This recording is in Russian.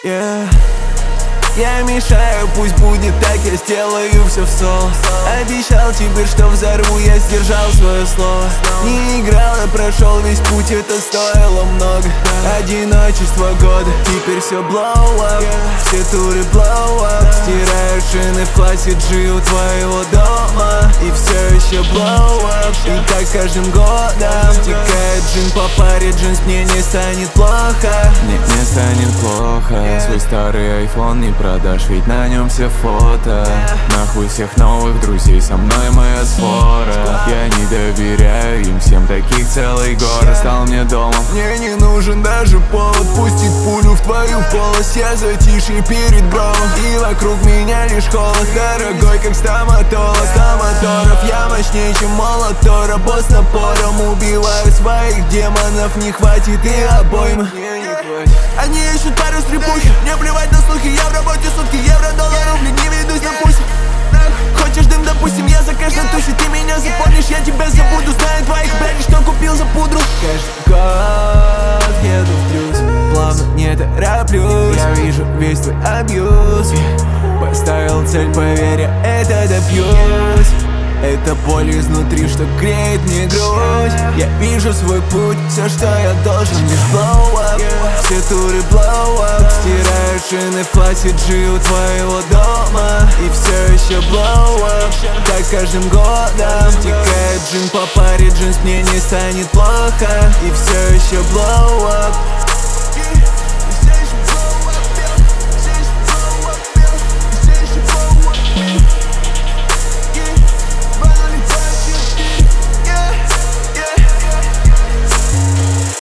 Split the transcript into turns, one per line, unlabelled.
Yeah. Я мешаю, пусть будет так, я сделаю все в соло. Обещал теперь, что взорву, я сдержал свое слово. Не играл, я прошел весь путь, это стоило много. Одиночество года, теперь все blow up. Все туры blow up. Стираю шины в классе G у твоего дома. И все еще blow up. И так каждым годом текает джин по паре джинс, мне не станет плохо.
Не станет плохо. Свой старый iPhone не продашь, ведь на нем все фото. Нахуй всех новых друзей, со мной моя свора. Я не доверяю им всем, таких целый город стал мне домом.
Мне не нужен даже повод пустить пулю в твою полость. Я затишье перед бровом, и вокруг меня лишь холод. Дорогой, как стоматолог, моторов. Я мощнее, чем молотора. Босс напором убиваю своих демонов. Не хватит и обоймы. Они ищут пару стрипухи. Мне плевать на слухи, я в работе сутки. Евро, доллар, рубли, не ведусь на пусть. Хочешь дым, допустим, я закажу на туши. Ты меня запомнишь, я тебя забуду. Знаю твоих блядей, что купил за пудру. Каждый год еду в плюс, плавно не тороплюсь. Я вижу весь твой абьюз. Поставил цель, поверь, я это добьюсь. Это боль изнутри, что греет мне грудь. Я вижу свой путь, все, что я должен, лишь blow up. Все туры blow up. Стираю шины в классе G у твоего дома. И все еще blow up. Так каждым годом текает джин по паре джинс, мне не станет плохо. И все еще blow up.